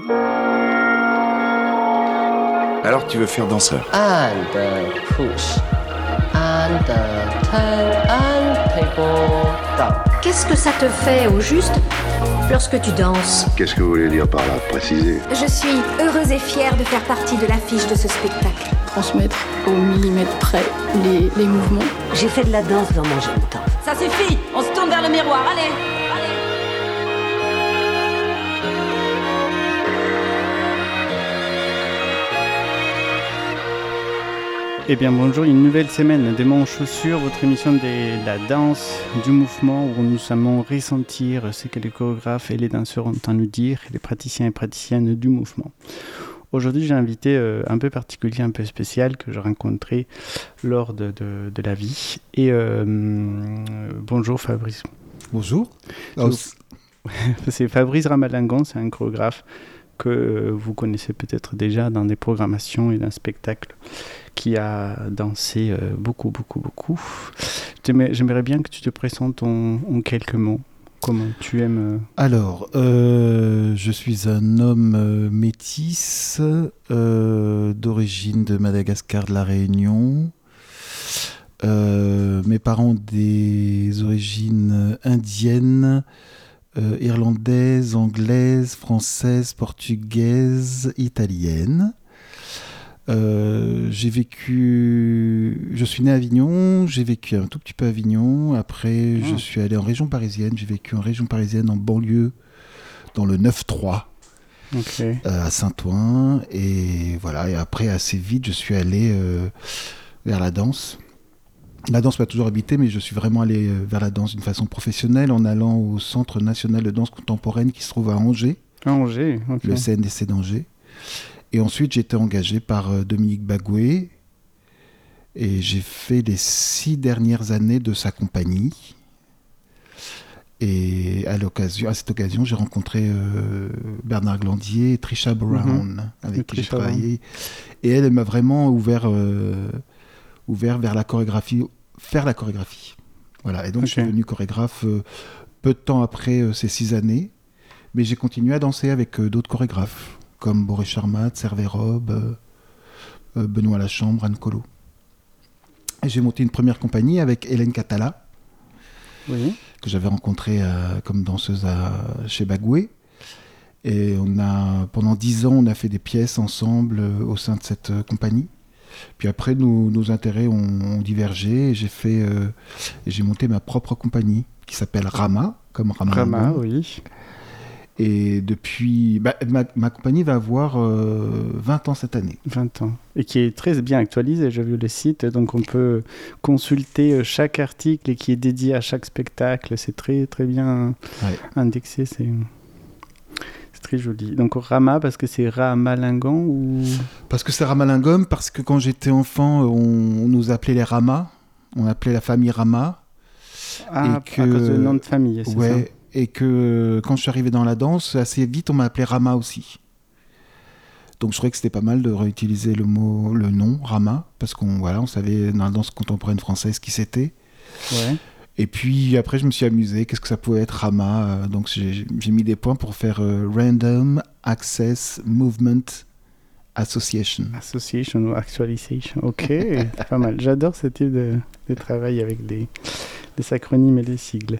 Alors tu veux faire danseur? And push. And turn and people down. Qu'est-ce que ça te fait au juste lorsque tu danses? Qu'est-ce que vous voulez dire par là? Préciser. Je suis heureuse et fière de faire partie de l'affiche de ce spectacle. Transmettre au millimètre près les mouvements. J'ai fait de la danse dans mon jeune temps. Ça suffit, on se tourne vers le miroir, allez. Eh bien bonjour, une nouvelle semaine de Mon Chaussure, votre émission de la danse, du mouvement, où nous allons ressentir ce que les chorégraphes et les danseurs ont à nous dire, les praticiens et praticiennes du mouvement. Aujourd'hui, j'ai un invité un peu particulier, un peu spécial, que j'ai rencontré lors de la vie. Et bonjour Fabrice. Bonjour. C'est Fabrice Ramalingon, c'est un chorégraphe que vous connaissez peut-être déjà dans des programmations et dans des spectacles, qui a dansé beaucoup. J'aimerais bien que tu te présentes en quelques mots. Comment tu aimes Alors, je suis un homme métis, d'origine de Madagascar, de la Réunion. Mes parents ont des origines indiennes, irlandaises, anglaises, françaises, portugaises, italiennes. Je suis né à Avignon, j'ai vécu un tout petit peu à Avignon, après je suis allé en région parisienne, j'ai vécu en région parisienne en banlieue, dans le 9-3, à Saint-Ouen, et voilà, et après assez vite je suis allé vers la danse. La danse m'a toujours habité, mais je suis vraiment allé vers la danse d'une façon professionnelle en allant au Centre national de danse contemporaine qui se trouve à Angers, le CNDC d'Angers. Et ensuite, j'ai été engagé par Dominique Bagoué et j'ai fait les 6 dernières années de sa compagnie. Et à cette occasion, j'ai rencontré Bernard Glandier et Trisha Brown, avec qui j'ai travaillé. Et elle m'a vraiment ouvert vers la chorégraphie, faire la chorégraphie. Voilà. Et donc, je suis devenu chorégraphe peu de temps après ces 6 années. Mais j'ai continué à danser avec d'autres chorégraphes, comme Boris Charmat, Hervé Robe, Benoît Lachambre, Anne Collot. Et j'ai monté une première compagnie avec Hélène Catala, que j'avais rencontrée comme danseuse chez Bagoué. Et pendant 10 ans, on a fait des pièces ensemble au sein de cette compagnie. Puis après, nos intérêts ont divergé et j'ai monté ma propre compagnie qui s'appelle Rama, comme Rama, oui. Et depuis, ma compagnie va avoir 20 ans cette année. 20 ans. Et qui est très bien actualisé, j'ai vu le site, donc on peut consulter chaque article qui est dédié à chaque spectacle. C'est très, très bien indexé, c'est très joli. Donc Rama, parce que c'est Ramalingon ou... Parce que c'est Ramalingon, parce que quand j'étais enfant, on nous appelait les Ramas, on appelait la famille Rama. À cause du nom de famille, c'est ça. Et que quand je suis arrivé dans la danse, assez vite, on m'a appelé Rama aussi. Donc je trouvais que c'était pas mal de réutiliser le nom Rama, parce qu'on savait dans la danse contemporaine française qui c'était. Ouais. Et puis après, je me suis amusé. Qu'est-ce que ça pouvait être Rama? Donc j'ai mis des points pour faire Random Access Movement Association. Association ou Actualization. Ok, pas mal. J'adore ce type de travail avec des acronymes et des sigles.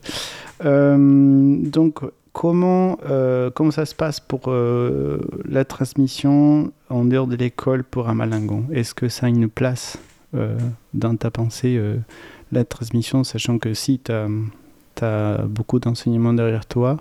Donc, comment ça se passe pour la transmission en dehors de l'école pour Ramalingon? Est-ce que ça a une place dans ta pensée, la transmission, sachant que si tu as beaucoup d'enseignements derrière toi,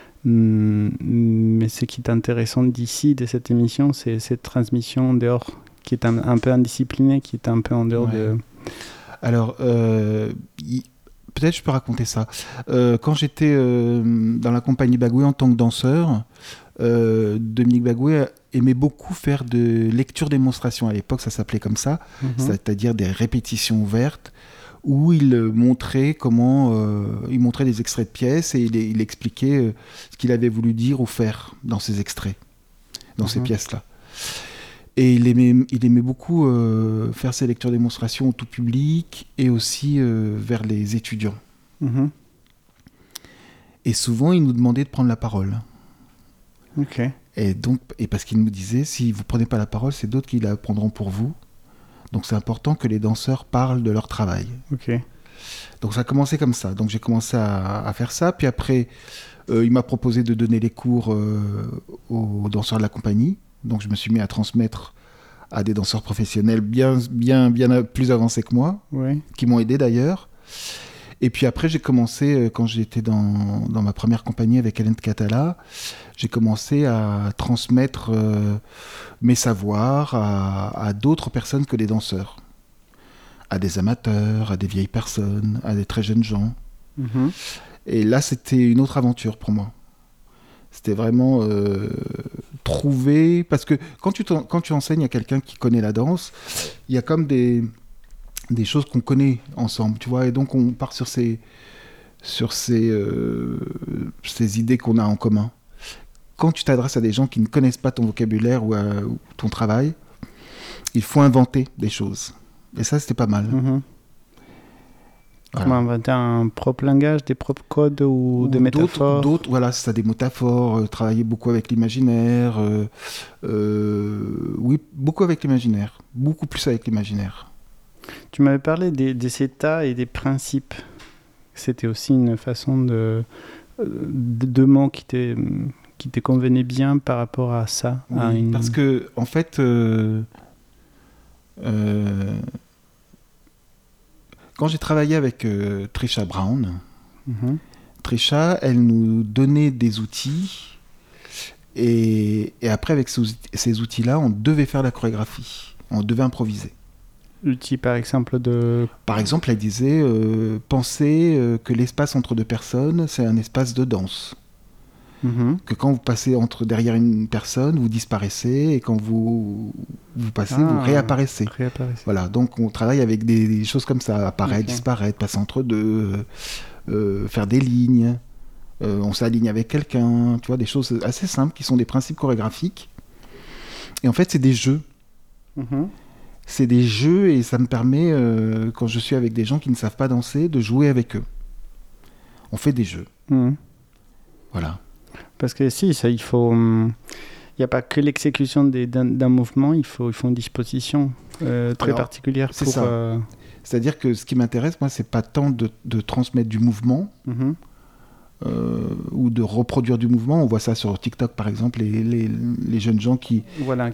mais ce qui est intéressant d'ici, de cette émission, c'est cette transmission en dehors, qui est un peu indisciplinée, qui est un peu en dehors de... Alors, peut-être je peux raconter ça. Quand j'étais dans la compagnie Bagoué en tant que danseur, Dominique Bagoué aimait beaucoup faire de lecture-démonstration. À l'époque, ça s'appelait comme ça, c'est-à-dire des répétitions ouvertes, où il montrait il montrait des extraits de pièces et il expliquait ce qu'il avait voulu dire ou faire dans ces extraits, dans ces pièces-là. Et il aimait beaucoup faire ses lectures-démonstrations au tout public et aussi vers les étudiants. Et souvent, il nous demandait de prendre la parole. Et parce qu'il nous disait, si vous prenez pas la parole, c'est d'autres qui la prendront pour vous. Donc c'est important que les danseurs parlent de leur travail. Ok. Donc ça a commencé comme ça. Donc j'ai commencé à faire ça. Puis après, il m'a proposé de donner les cours aux danseurs de la compagnie. Donc je me suis mis à transmettre à des danseurs professionnels bien plus avancés que moi, qui m'ont aidé d'ailleurs. Et puis après, j'ai commencé, quand j'étais dans ma première compagnie avec Hélène Catala, j'ai commencé à transmettre mes savoirs à d'autres personnes que les danseurs. À des amateurs, à des vieilles personnes, à des très jeunes gens. Mm-hmm. Et là, c'était une autre aventure pour moi. C'était vraiment trouver... Parce que quand tu enseignes à quelqu'un qui connaît la danse, il y a comme des choses qu'on connaît ensemble, tu vois, et donc on part sur ces idées qu'on a en commun. Quand tu t'adresses à des gens qui ne connaissent pas ton vocabulaire ou ton travail, il faut inventer des choses. Et ça, c'était pas mal. Mm-hmm. Voilà. Comment inventer un propre langage, des propres codes ou des métaphores. D'autres, voilà, c'est ça, des métaphores, travailler beaucoup avec l'imaginaire. Oui, beaucoup avec l'imaginaire. Beaucoup plus avec l'imaginaire. Tu m'avais parlé des états et des principes. C'était aussi une façon de mots qui te convenait bien par rapport à ça. Oui, parce que, en fait, quand j'ai travaillé avec Trisha Brown, Trisha, elle nous donnait des outils et après, avec ces outils-là, on devait faire la chorégraphie. On devait improviser. L'outil, par exemple, Par exemple, elle disait pensez que l'espace entre deux personnes, c'est un espace de danse. Mm-hmm. Que quand vous passez derrière une personne, vous disparaissez, et quand vous passez, vous réapparaissez. Voilà, donc on travaille avec des choses comme ça, apparaître, disparaître, passer entre deux, faire des lignes, on s'aligne avec quelqu'un, tu vois, des choses assez simples qui sont des principes chorégraphiques. Et en fait, c'est des jeux. Mm-hmm. C'est des jeux et ça me permet, quand je suis avec des gens qui ne savent pas danser, de jouer avec eux. On fait des jeux. Mm. Voilà. Parce que si, ça, il n'y a pas que l'exécution d'un mouvement, il faut une disposition très particulière. C'est ça. C'est-à-dire que ce qui m'intéresse, moi, c'est pas tant de transmettre du mouvement ou de reproduire du mouvement. On voit ça sur TikTok, par exemple, les jeunes gens qui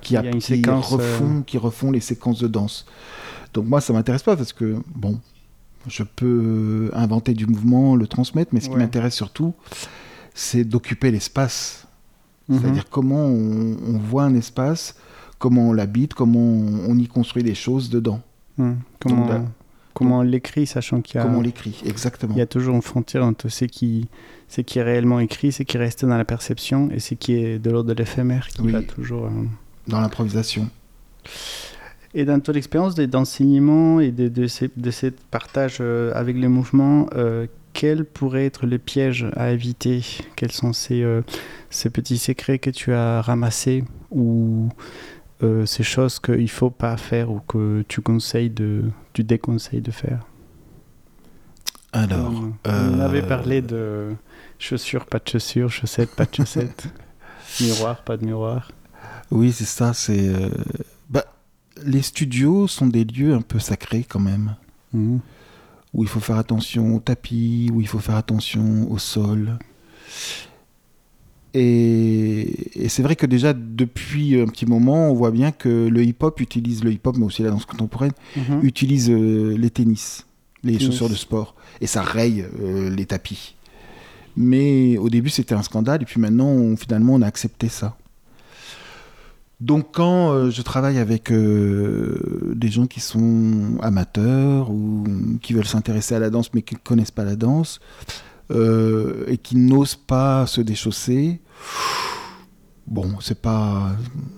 refont les séquences de danse. Donc moi, ça m'intéresse pas parce que, bon, je peux inventer du mouvement, le transmettre, mais ce qui m'intéresse surtout, c'est d'occuper l'espace. C'est-à-dire comment on voit un espace, comment on l'habite, comment on y construit des choses dedans. Comment on l'écrit, sachant qu'il y a... Comment on l'écrit, exactement. Il y a toujours une frontière entre ce qui est réellement écrit, ce qui reste dans la perception, et ce qui est de l'ordre de l'éphémère, qui va toujours... Dans l'improvisation. Et dans ton expérience d'enseignement et de ce partage avec les mouvements, quel pourrait être le piège à éviter? Quels sont ces petits secrets que tu as ramassés ou ces choses qu'il ne faut pas faire ou que tu déconseilles de faire? Alors, on avait parlé de chaussures, pas de chaussures, chaussettes, pas de chaussettes, miroir, pas de miroir. Oui, c'est ça. Les studios sont des lieux un peu sacrés quand même. Mmh. Où il faut faire attention au tapis, où il faut faire attention au sol. Et c'est vrai que déjà, depuis un petit moment, on voit bien que le hip-hop, mais aussi la danse contemporaine, utilise les tennis, les chaussures de sport. Et ça raye les tapis. Mais au début, c'était un scandale. Et puis maintenant, finalement, on a accepté ça. Donc quand je travaille avec des gens qui sont amateurs ou qui veulent s'intéresser à la danse mais qui ne connaissent pas la danse et qui n'osent pas se déchausser, bon, c'est pas...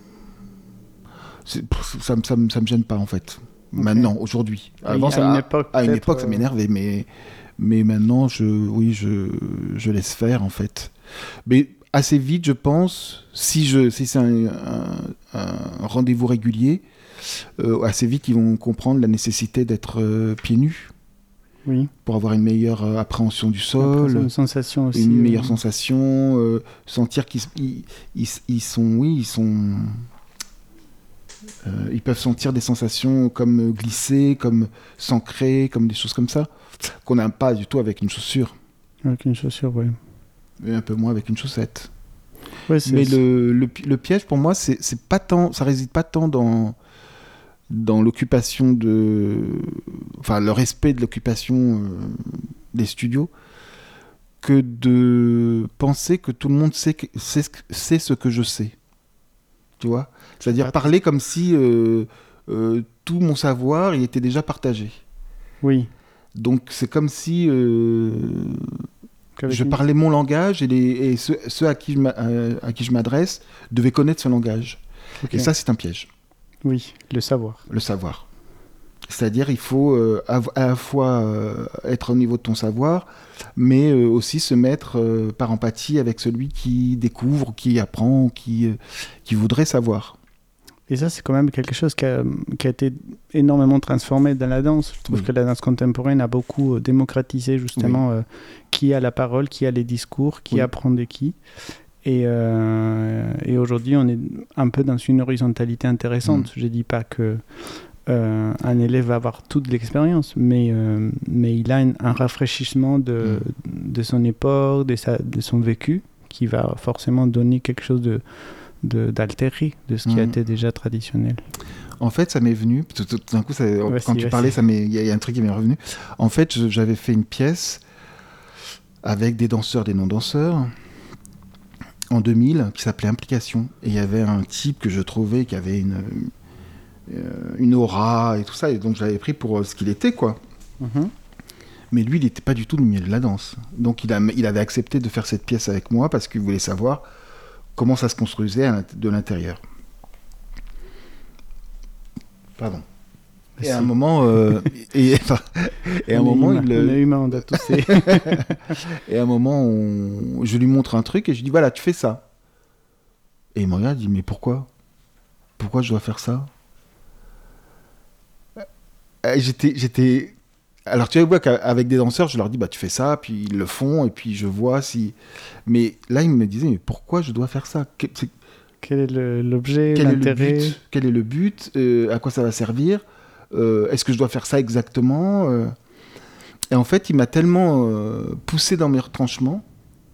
ça me gêne pas en fait. Okay. Maintenant, aujourd'hui. Avant, à une époque, ça m'énervait, mais maintenant, je laisse faire en fait. Mais assez vite, je pense, si c'est un rendez-vous régulier, assez vite, ils vont comprendre la nécessité d'être pieds nus. Oui. Pour avoir une meilleure appréhension du sol, une sensation aussi, une meilleure sensation, sentir ils peuvent sentir des sensations comme glisser, comme s'ancrer, comme des choses comme ça, qu'on n'a pas du tout avec une chaussure. Avec une chaussure, oui. Et un peu moins avec une chaussette. Ouais, mais le piège pour moi, ça réside pas tant dans l'occupation le respect de l'occupation des studios, que de penser que tout le monde sait ce que je sais. Tu vois ? C'est-à-dire parler comme si tout mon savoir il était déjà partagé. Oui. Donc c'est comme si je parlais mon langage et ceux à qui je m'adresse devaient connaître ce langage. Okay. Et ça, c'est un piège. Oui, le savoir. Le savoir. C'est-à-dire, il faut à la fois être au niveau de ton savoir, mais aussi se mettre par empathie avec celui qui découvre, qui apprend, qui voudrait savoir. Et ça, c'est quand même quelque chose qui a été énormément transformé dans la danse. Je trouve que la danse contemporaine a beaucoup démocratisé justement qui a la parole, qui a les discours, qui apprend de qui. Et aujourd'hui, on est un peu dans une horizontalité intéressante. Je ne dis pas que un élève va avoir toute l'expérience, mais il a un rafraîchissement de son époque, de son vécu, qui va forcément donner quelque chose d'altéré de ce qui a été déjà traditionnel. En fait, ça m'est venu, tout d'un coup, quand tu parlais, il y a un truc qui m'est revenu. En fait, j'avais fait une pièce avec des danseurs, des non-danseurs, en 2000, qui s'appelait Implication. Et il y avait un type que je trouvais qui avait une aura et tout ça, et donc je l'avais pris pour ce qu'il était, quoi. Mais lui, il n'était pas du tout du milieu de la danse. Donc il avait accepté de faire cette pièce avec moi parce qu'il voulait savoir comment ça se construisait de l'intérieur. Pardon. Et à un moment, on est humain, on doit tousser. Et à un moment, je lui montre un truc et je lui dis voilà, tu fais ça. Et il me regarde, il dit mais pourquoi je dois faire ça? J'étais. Alors tu vois qu'avec des danseurs, je leur dis bah tu fais ça, puis ils le font et puis je vois si. Mais là, il me disait mais pourquoi je dois faire ça? Quel est l'objet, l'intérêt? Quel est le but? À quoi ça va servir? Est-ce que je dois faire ça exactement? Et en fait, il m'a tellement poussé dans mes retranchements.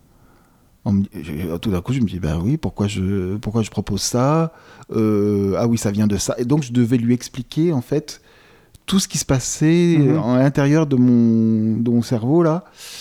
Tout d'un coup, je me dis, ben oui, pourquoi je propose ça? Ah oui, ça vient de ça. Et donc, je devais lui expliquer, en fait, tout ce qui se passait à l'intérieur de mon cerveau, là.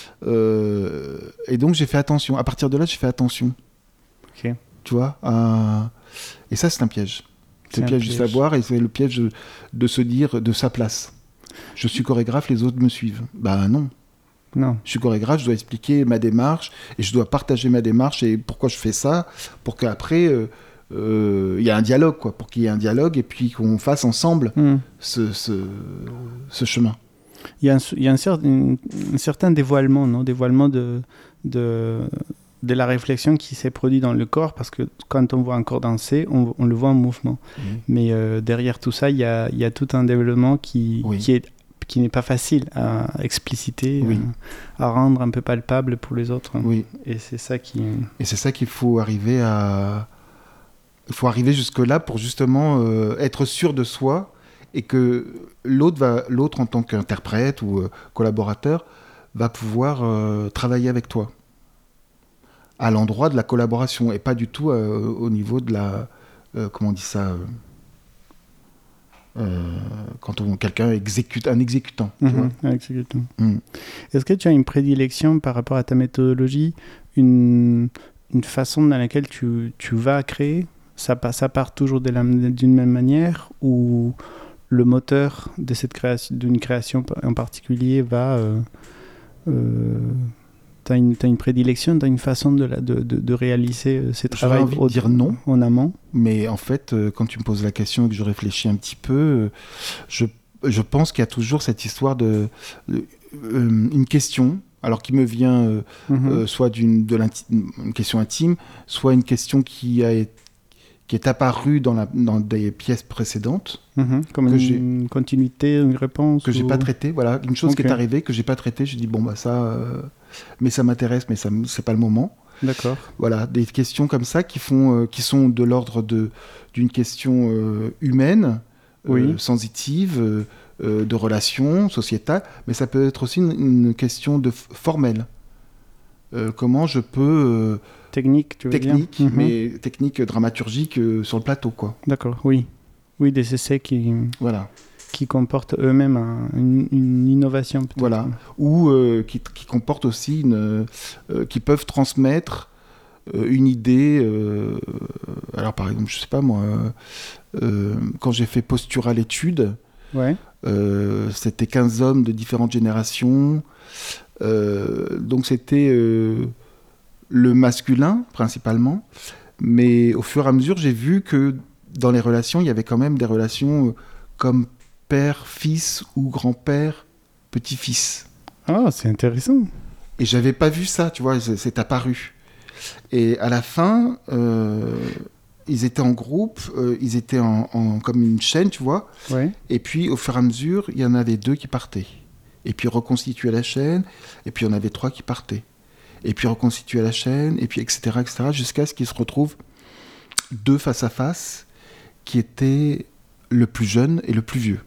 Et donc, j'ai fait attention. À partir de là, j'ai fait attention. Ok. Tu vois Et ça, c'est un piège. C'est le piège du savoir et c'est le piège de se dire de sa place. Je suis chorégraphe, les autres me suivent. Bah non. Non. Je suis chorégraphe, je dois expliquer ma démarche et je dois partager ma démarche et pourquoi je fais ça, pour qu'après il y a un dialogue, quoi, pour qu'il y ait un dialogue et puis qu'on fasse ensemble ce chemin. Il y a un certain dévoilement, non? Dévoilement de la réflexion qui s'est produite dans le corps, parce que quand on voit un corps danser, on le voit en mouvement. Mais derrière tout ça, il y a tout un développement qui n'est pas facile à expliciter, à rendre un peu palpable pour les autres. Et c'est ça qu'il faut arriver à... Il faut arriver jusque-là pour justement être sûr de soi et que l'autre en tant qu'interprète ou collaborateur va pouvoir travailler avec toi à l'endroit de la collaboration et pas du tout au niveau de la... comment on dit ça quand quelqu'un exécute, un exécutant. Un exécutant. Est-ce que tu as une prédilection par rapport à ta méthodologie, une façon dans laquelle tu vas créer? Ça part toujours d'une même manière, ou le moteur de d'une création en particulier va... T'as une prédilection, t'as une façon de réaliser ces travaux? J'aurais envie de dire non, en amont. Mais en fait, quand tu me poses la question et que je réfléchis un petit peu, je pense qu'il y a toujours cette histoire une question, alors qui me vient soit une question intime, soit une question qui qui est apparu dans des pièces précédentes. Comme une continuité, une réponse que j'ai pas traité. Voilà, une chose qui est arrivée que j'ai pas traitée. J'ai dit bon bah ça, mais ça m'intéresse, mais ça c'est pas le moment. D'accord. Voilà, des questions comme ça qui sont de l'ordre d'une question humaine, sensitive, de relations sociétales, mais ça peut être aussi une question formelle. Comment je peux technique, tu veux dire mais technique dramaturgique sur le plateau, quoi. D'accord, oui, des essais qui comportent eux-mêmes une innovation, peut-être. Voilà, ou qui comportent aussi qui peuvent transmettre une idée. Alors par exemple, je sais pas moi, quand j'ai fait Postural Études, c'était 15 hommes de différentes générations. Donc c'était le masculin principalement, mais au fur et à mesure j'ai vu que dans les relations il y avait quand même des relations comme père, fils ou grand-père, petit-fils. Ah, c'est intéressant. Et j'avais pas vu ça, tu vois, c'est apparu. Et à la fin, ils étaient en groupe, ils étaient comme une chaîne, tu vois. Ouais. Et puis au fur et à mesure, il y en avait 2 qui partaient. Et puis reconstituer la chaîne, et puis il y en avait 3 qui partaient. Et puis reconstituer la chaîne, et puis etc., jusqu'à ce qu'ils se retrouvent 2 face à face, qui étaient le plus jeune et le plus vieux.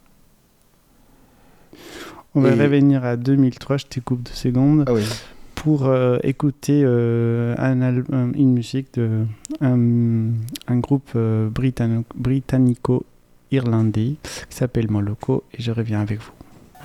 On va revenir à 2003, je te coupe 2 secondes, pour écouter une musique d'un groupe britannico-irlandais qui s'appelle Moloko, et je reviens avec vous.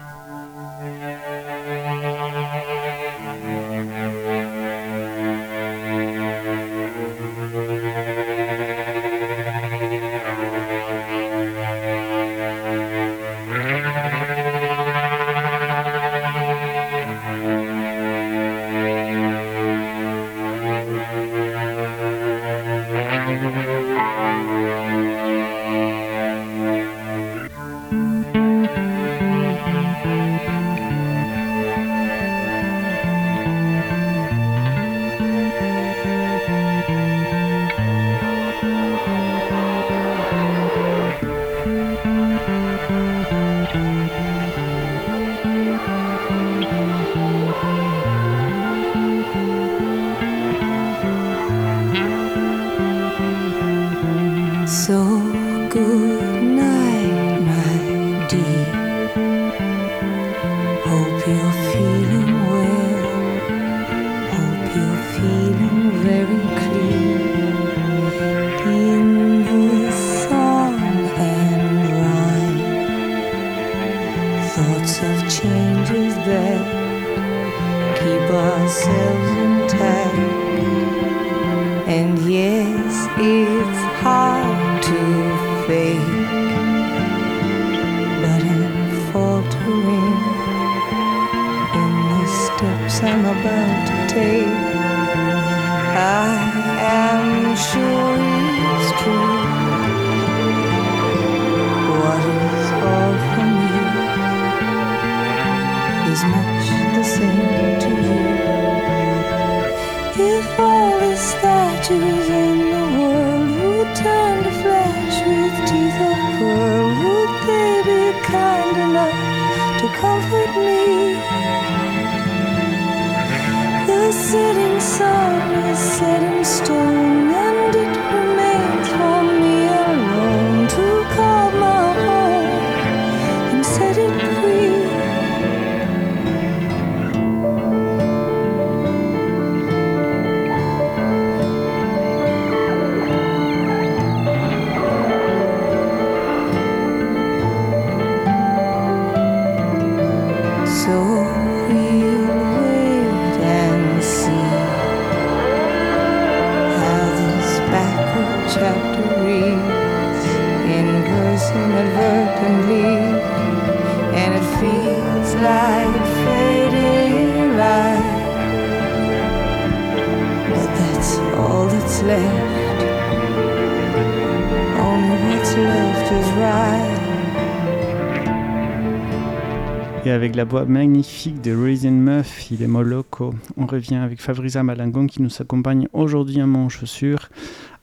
Et avec la voix magnifique de Raisin Muff, il est Moloko. On revient avec Fabriza Malangon qui nous accompagne aujourd'hui à Mon Chaussure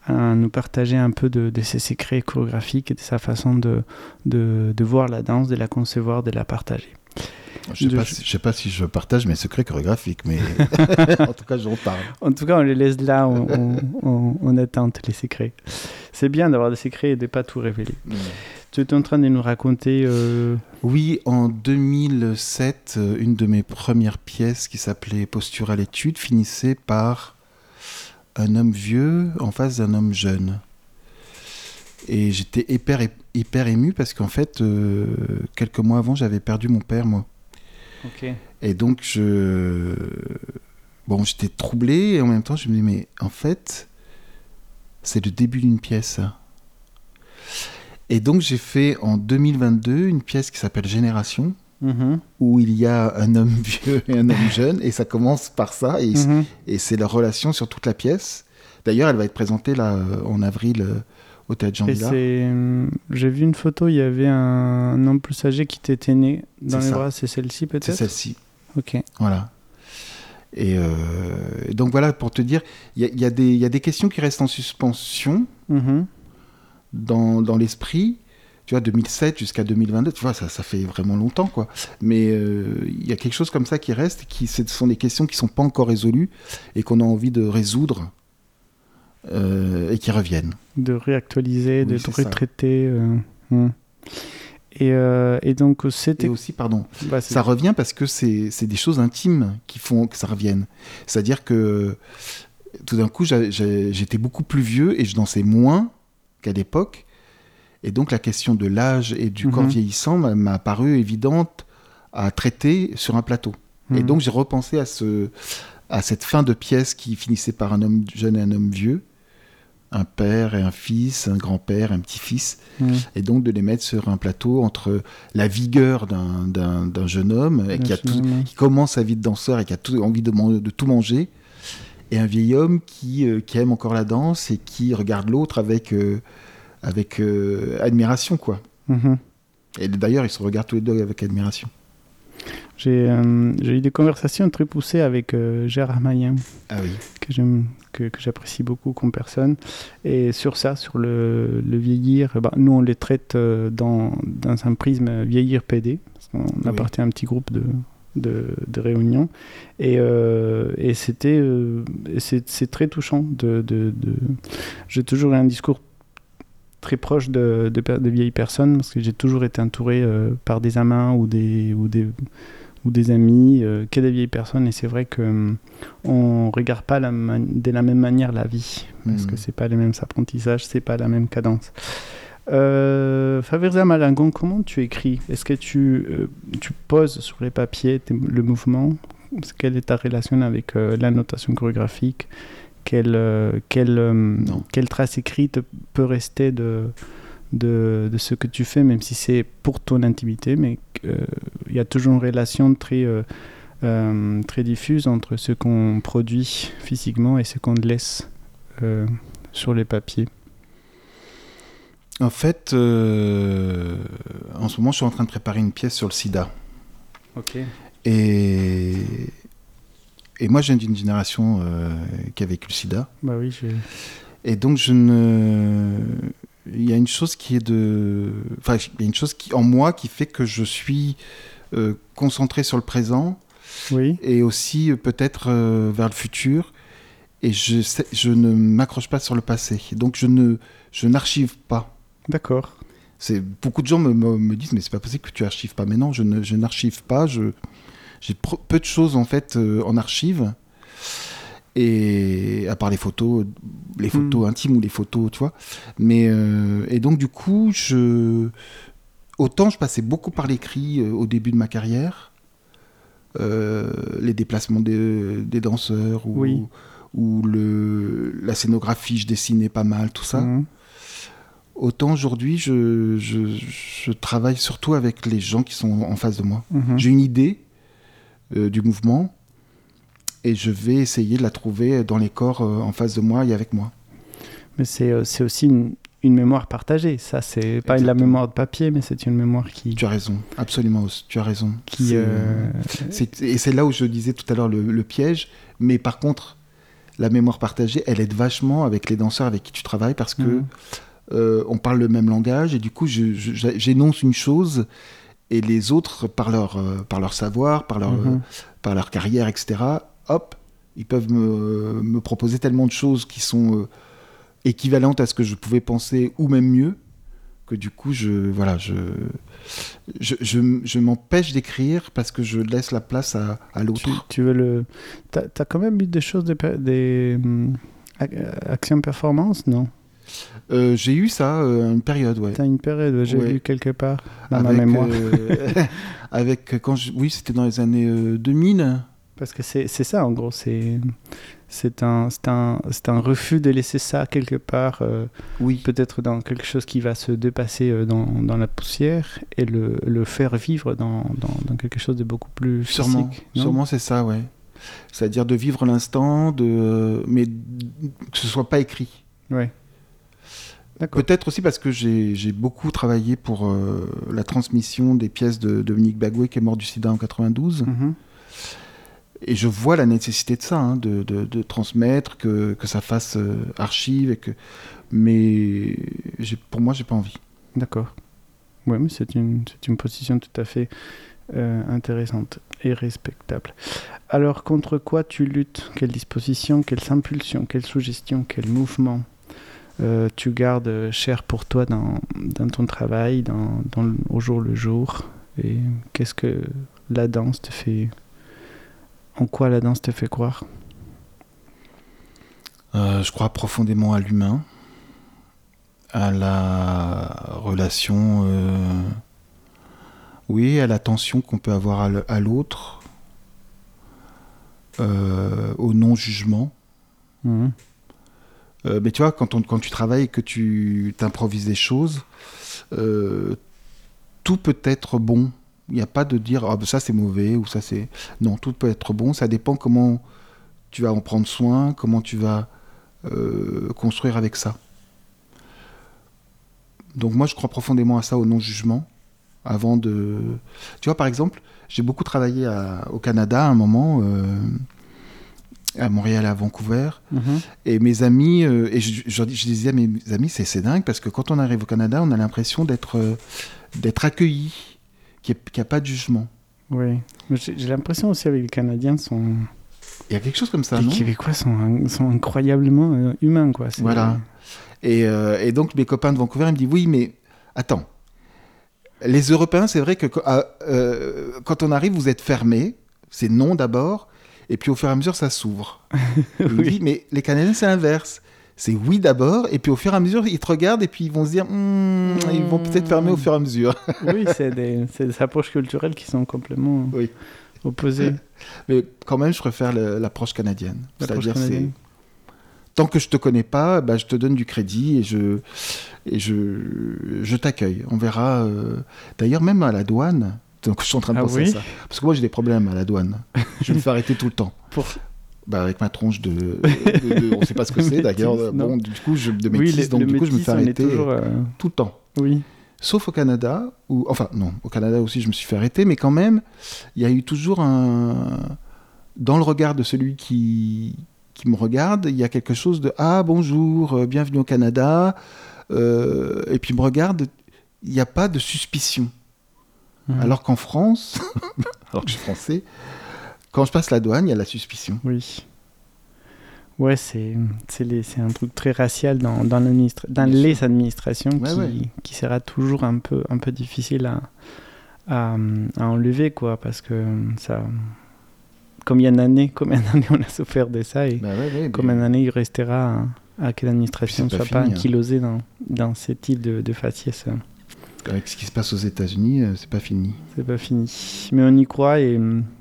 à nous partager un peu de ses secrets chorégraphiques et de sa façon de voir la danse, de la concevoir, de la partager. Je ne sais pas si je partage mes secrets chorégraphiques, mais en tout cas, j'en parle. En tout cas, on les laisse là, on attente les secrets. C'est bien d'avoir des secrets et de ne pas tout révéler. Tu es en train de nous raconter... Oui, en 2007, une de mes premières pièces qui s'appelait Posture à l'étude finissait par un homme vieux en face d'un homme jeune. Et j'étais hyper ému parce qu'en fait, quelques mois avant, j'avais perdu mon père, moi. Okay. Et donc, j'étais troublé et en même temps, je me dis, mais en fait, c'est le début d'une pièce. Et donc, j'ai fait en 2022 une pièce qui s'appelle Génération, où il y a un homme vieux et un homme jeune, et ça commence par ça, et c'est leur relation sur toute la pièce. D'ailleurs, elle va être présentée là, en avril au Théâtre Jean Vilar. J'ai vu une photo, il y avait un homme plus âgé qui t'était né dans les bras, c'est celle-ci peut-être ? C'est celle-ci. Ok. Voilà. Et donc voilà, pour te dire, il y a des questions qui restent en suspension dans l'esprit. Tu vois, 2007 jusqu'à 2022, tu vois, ça fait vraiment longtemps, quoi. Mais il y a quelque chose comme ça qui reste, ce sont des questions qui ne sont pas encore résolues et qu'on a envie de résoudre et qui reviennent. De réactualiser, de retraiter. Et donc, c'était... Et aussi, ça revient parce que c'est des choses intimes qui font que ça revienne. C'est-à-dire que tout d'un coup, j'étais beaucoup plus vieux et je dansais moins qu'à l'époque. Et donc, la question de l'âge et du corps vieillissant m'a paru évidente à traiter sur un plateau. Et donc, j'ai repensé à cette fin de pièce qui finissait par un homme jeune et un homme vieux, un père et un fils, un grand-père et un petit-fils, et donc de les mettre sur un plateau entre la vigueur d'un jeune homme qui commence sa vie de danseur et qui a envie de tout manger, et un vieil homme qui aime encore la danse et qui regarde l'autre avec admiration, quoi. Et d'ailleurs, ils se regardent tous les deux avec admiration. J'ai eu des conversations très poussées avec Gérard Mayen, que j'apprécie beaucoup comme personne. Et sur ça, sur le vieillir, nous on les traite dans un prisme vieillir PD, parce qu'on appartient à un petit groupe de réunion. Et c'est très touchant. J'ai toujours eu un discours très proche de vieilles personnes, parce que j'ai toujours été entouré par des amants ou des amis, que des vieilles personnes, et c'est vrai qu'on ne regarde pas de la même manière la vie, parce que ce n'est pas les mêmes apprentissages, ce n'est pas la même cadence. Faverza Malangon, comment tu écris ? Est-ce que tu poses sur les papiers le mouvement ? Quelle est ta relation avec la notation chorégraphique ? Quelle trace écrite peut rester de ce que tu fais, même si c'est pour ton intimité, mais il y a toujours une relation très diffuse entre ce qu'on produit physiquement et ce qu'on laisse sur les papiers. En fait, en ce moment, je suis en train de préparer une pièce sur le sida. Ok. Et moi, je viens d'une génération qui a vécu le sida. Bah oui, Et donc, il y a une chose il y a une chose en moi qui fait que je suis concentré sur le présent, et aussi peut-être vers le futur, et je ne m'accroche pas sur le passé. Donc, je n'archive pas. D'accord. Beaucoup de gens me disent, mais c'est pas possible que tu archives pas. Mais non, je n'archive pas. J'ai peu de choses en fait en archive, et à part les photos intimes ou les photos, tu vois. Mais et donc du coup, autant je passais beaucoup par l'écrit au début de ma carrière, les déplacements des danseurs ou la scénographie, je dessinais pas mal, tout ça. Autant aujourd'hui, je travaille surtout avec les gens qui sont en face de moi. J'ai une idée du mouvement, et je vais essayer de la trouver dans les corps en face de moi et avec moi. Mais c'est aussi une mémoire partagée. Ça, c'est pas la mémoire de papier, mais c'est une mémoire qui... Tu as raison, absolument, tu as raison. Et c'est là où je disais tout à l'heure le piège, mais par contre, la mémoire partagée, elle aide vachement avec les danseurs avec qui tu travailles parce que on parle le même langage et du coup, j'énonce une chose et les autres, par leur savoir, par leur carrière, etc., hop, ils peuvent me proposer tellement de choses qui sont équivalentes à ce que je pouvais penser ou même mieux, que du coup, je m'empêche d'écrire parce que je laisse la place à l'autre. Tu veux T'as quand même eu des choses, des actions performance, non? J'ai eu ça une période, ouais. T'as une période, j'ai vu quelque part dans ma mémoire. Oui, c'était dans les années 2000. Parce que c'est ça, en gros, c'est un refus de laisser ça quelque part, peut-être dans quelque chose qui va se dépasser dans la poussière, et le faire vivre dans quelque chose de beaucoup plus physique. Sûrement, c'est ça, ouais. C'est-à-dire de vivre l'instant, mais que ce soit pas écrit. Ouais. D'accord. Peut-être aussi parce que j'ai beaucoup travaillé pour la transmission des pièces de Dominique Bagué, qui est mort du sida en 92. Et je vois la nécessité de ça, de transmettre, que ça fasse archive, mais pour moi, j'ai pas envie. D'accord. Oui, mais c'est une position tout à fait intéressante et respectable. Alors, contre quoi tu luttes? Quelles dispositions, quelles impulsions, quelles suggestions, quels mouvements tu gardes cher pour toi dans ton travail, au jour le jour? Et qu'est-ce que la danse te fait... En quoi la danse te fait croire? Je crois profondément à l'humain, à la relation, à l'attention qu'on peut avoir à l'autre, au non-jugement. Mais tu vois, quand tu travailles et que tu t'improvises des choses, tout peut être bon. Il n'y a pas de dire ça c'est mauvais ou ça c'est... Non, tout peut être bon, ça dépend comment tu vas en prendre soin, comment tu vas construire avec ça. Donc moi je crois profondément à ça, au non-jugement, avant de... Tu vois, par exemple, j'ai beaucoup travaillé au Canada à un moment, à Montréal et à Vancouver, et mes amis, et je disais à mes amis, c'est dingue, parce que quand on arrive au Canada, on a l'impression d'être accueilli, qu'il n'y a pas de jugement. Oui, j'ai l'impression aussi avec les Canadiens il y a quelque chose comme ça, non? Les Québécois sont incroyablement humains, quoi. Voilà. Et donc mes copains de Vancouver ils me disent oui, mais attends, les Européens, c'est vrai que quand on arrive, vous êtes fermés, c'est non d'abord, et puis au fur et à mesure ça s'ouvre. Oui. Dit, mais les Canadiens c'est l'inverse. C'est oui d'abord, et puis au fur et à mesure, ils te regardent, et puis ils vont se dire, ils vont peut-être fermer au fur et à mesure. Oui, c'est des approches culturelles qui sont complètement opposées. Mais quand même, je préfère l'approche canadienne. C'est-à-dire, tant que je te connais pas, je te donne du crédit, et je t'accueille. On verra. D'ailleurs, même à la douane, donc je suis en train de penser à ça. Parce que moi, j'ai des problèmes à la douane. Je me fais arrêter tout le temps. Avec ma tronche on ne sait pas ce que c'est d'ailleurs. Bon, du coup, de métis, donc du coup, je me fais arrêter tout le temps. Oui. Sauf au Canada, au Canada aussi, je me suis fait arrêter, mais quand même, il y a eu toujours dans le regard de celui qui me regarde, il y a quelque chose de bonjour, bienvenue au Canada, et puis il me regarde, il n'y a pas de suspicion. Alors qu'en France, alors que je suis français, quand je passe la douane, il y a la suspicion. Oui. Ouais, c'est un truc très racial dans les administrations qui sera toujours un peu difficile à enlever, quoi, parce que ça... Combien d'années on a souffert de ça, et combien d'années il restera à que l'administration ne soit pas ankylosée dans ce type de faciès. Avec ce qui se passe aux États-Unis, c'est pas fini. C'est pas fini. Mais on y croit, et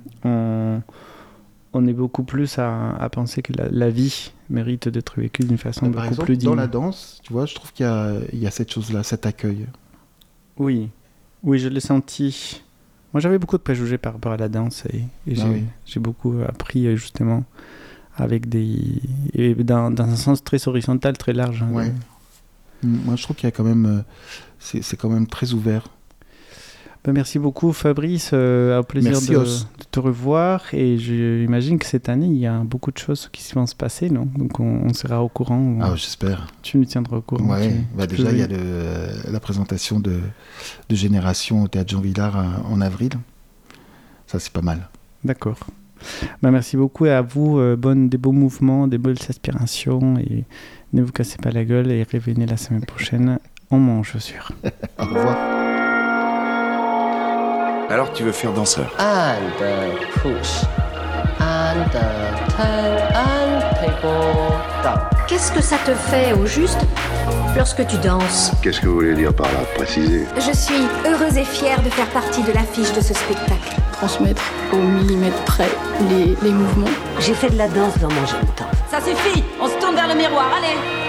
on est beaucoup plus à penser que la vie mérite d'être vécue d'une façon beaucoup plus digne. Dans la danse, tu vois, je trouve qu'il y a cette chose-là, cet accueil. Oui, je l'ai senti. Moi, j'avais beaucoup de préjugés par rapport à la danse, et j'ai beaucoup appris justement avec dans un sens très horizontal, très large. Ouais. Moi, je trouve qu'il y a quand même, c'est quand même très ouvert. Merci beaucoup Fabrice, un plaisir de te revoir et j'imagine que cette année il y a beaucoup de choses qui vont se passer, non? Donc on sera au courant. J'espère. Tu nous tiendras au courant. Ouais, déjà il y a la présentation de Génération au Théâtre Jean Villard en avril. Ça c'est pas mal. D'accord. Merci beaucoup et à vous, des beaux mouvements, des belles aspirations et ne vous cassez pas la gueule et revenez la semaine prochaine en manche sûr. Au revoir. Alors tu veux faire danseur. And push. And turn and people down. Qu'est-ce que ça te fait au juste lorsque tu danses? Qu'est-ce que vous voulez dire par là, préciser? Je suis heureuse et fière de faire partie de l'affiche de ce spectacle. Transmettre au millimètre près les mouvements. J'ai fait de la danse dans mon jeune temps. Ça suffit, on se tourne vers le miroir, allez.